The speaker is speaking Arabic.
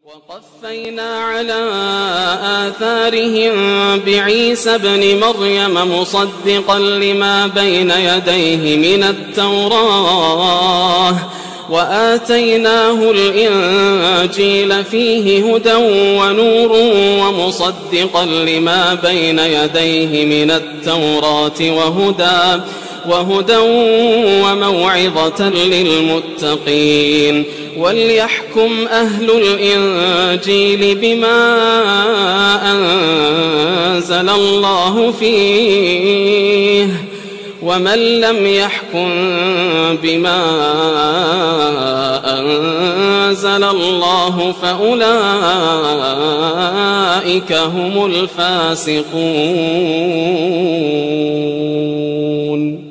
وقفينا على آثارهم بعيسى ابن مريم مصدقا لما بين يديه من التوراة وآتيناه الإنجيل فيه هدى ونور ومصدقا لما بين يديه من التوراة وهدى وموعظة للمتقين وليحكم أهل الإنجيل بما أنزل الله فيه ومن لم يحكم بما أنزل الله فأولئك هم الفاسقون.